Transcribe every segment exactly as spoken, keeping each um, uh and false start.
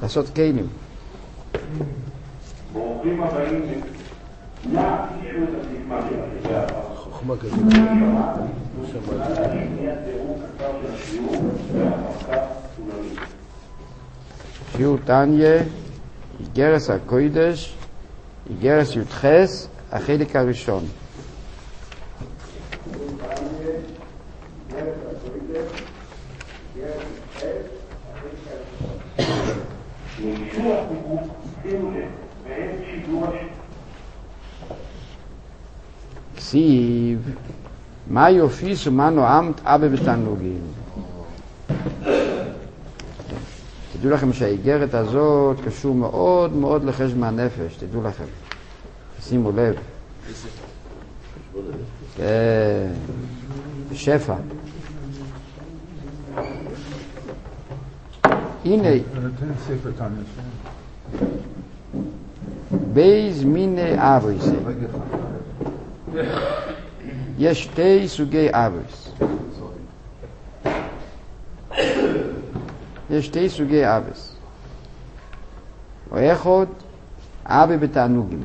לעשות כלים. ברוכים הבאים מה תשאו את הסיסמה של השיעור? חוכמה כזאת. שיעור תניה, איגרס הקודש, איגרס י"ח, החלק הראשון. כסיב, מה יופיס ומה נועמת אבא בתענוגים. תדעו לכם שהאיגרת הזאת קשור מאוד מאוד לחשבון הנפש, תדעו לכם. שימו לב. כן, שפע. הנה בייז מיני אבויסה. יש שתי סוגי אבויס. יש שתי סוגי אבויס. ואחד אבי בתענוגים.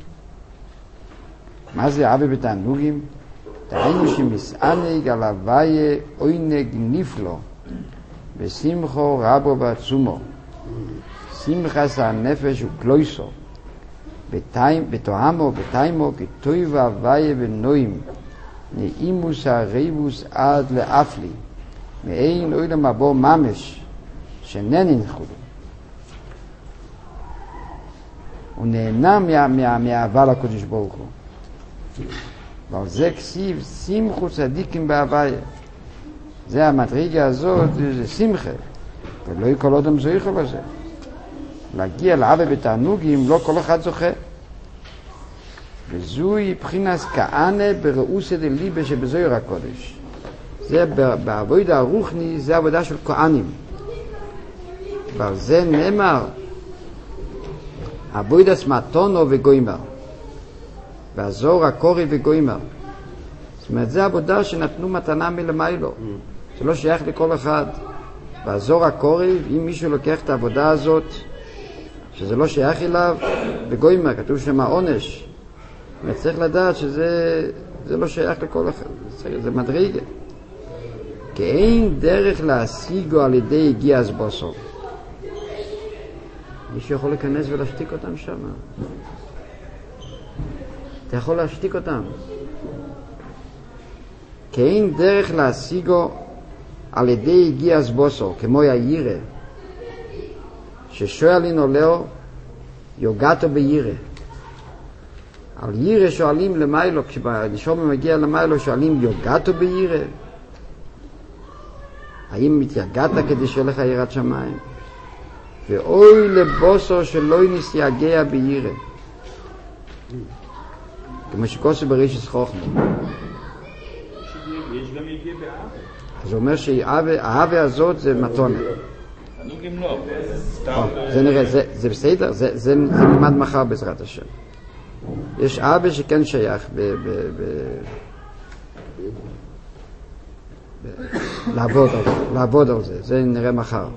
מה זה אבי בתענוגים? תראינו שמסענג על הוויה עונג נפלו ושמחו רבו ועצומו. שמחס הנפש וקלויסו בתואמו בתיימו כתוי והוויה ונועים נעימוס הריבוס עד לאפלי מאין אוי למבוא ממש שננן חולו. הוא נהנה מהאהבה לקודש ברוך הוא. ועל זה כסיב שמחו צדיקים בהוויה. זה המדרגה הזאת, זה שמחה. ולא כל אדם זוכה לזה. להגיע לאבא בתענוגים, לא כל אחד זוכה. וזוהי בחינס כענה ברעוסא דליבא שבזוהיר הקודש. זה בעבודה הרוחני, זה עבודה של כהנים. ועל זה נאמר עבודת מתונו וגוימר. והזוהר הקורא וגוימר. זאת אומרת, זה עבודה שנתנו מתנה מלמיילו. זה לא שייך לכל אחד. והזוהר הקורא, אם מישהו לוקח את העבודה הזאת, שזה לא שייך אליו, וגוימר, כתוב שם עונש. וצריך לדעת שזה זה לא שייך לכל אחד. זה, זה מדרגה. כי אין דרך להשיגו על ידי הגיע הסבוסו. מישהו יכול להיכנס ולהשתיק אותם שם. אתה יכול להשתיק אותם. כי אין דרך להשיגו על ידי הגיע הסבוסו, כמו הירא, ששואלין עולהו יוגעתו בירא. על ירא שואלים למיילו, כשנשום מגיע למיילו שואלים יוגעתו בירא. האם מתייגעת כדי שיהיה לך יראת שמיים? ואוי לבוסו שלא נסייגע בירא. כמו שכוסו ברישס חוכמה. יש גם יגיע באהבה. אז הוא אומר שהאהבה הזאת זה מתונה. תענוגים לא, סתם. זה נראה, זה בסדר, זה נלמד מחר בעזרת השם. יש אהבה שכן שייך לעבוד על זה, זה נראה מחר.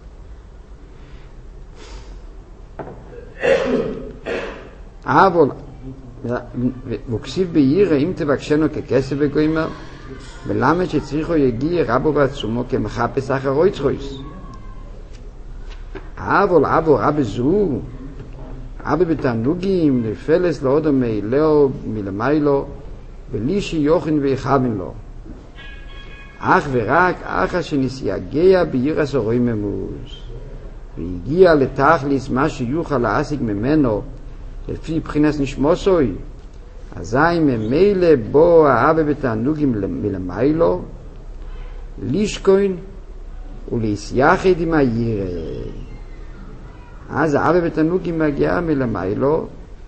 אבל וכסיב בירא אם תבקשנו ככסף וגוימר ולמד שצריכו יגיע רבו ועצומו כמחפש אחר יצחויס. אבל אבו רבי זו אבא בתענוגים לפלס לאודו מאילאו מלמיילו בלי שיוחין ויחבין לו אך ורק אחר שנסייגע בירס הרואים ממוז והגיע לתכליס מה שיוכל להשיג ממנו לפי בחינס נשמוסוי אזי ממילא בו האבא בתענוגים מלמיילו לישקוין ולהסייחד עם הירא. אז האבא בתענוגים מגיעה מלמיילו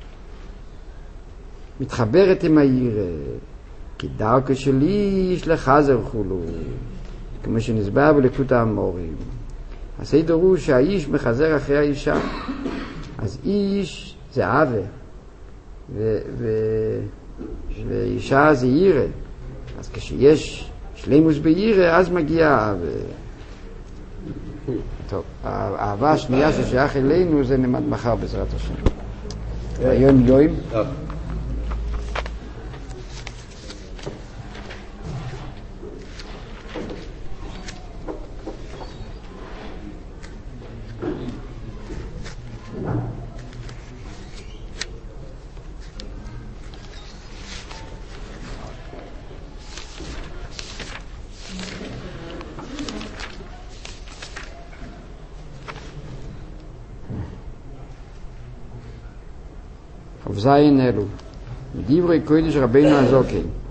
מתחברת עם הירא כי דרכו של איש לחזר חולו כמו שנסבר בליקוט האמורים. הסדר הוא שהאיש מחזר אחרי האישה. אז איש זה אבא ו- ו- ואישה זה ירא. אז כשיש שלימוס בירא אז מגיע אבא. טוב, האהבה השנייה ששייך אלינו זה נמד מחר בעזרת השם. היום יום. זין אלו, דברי קודש רבינו הזוקן.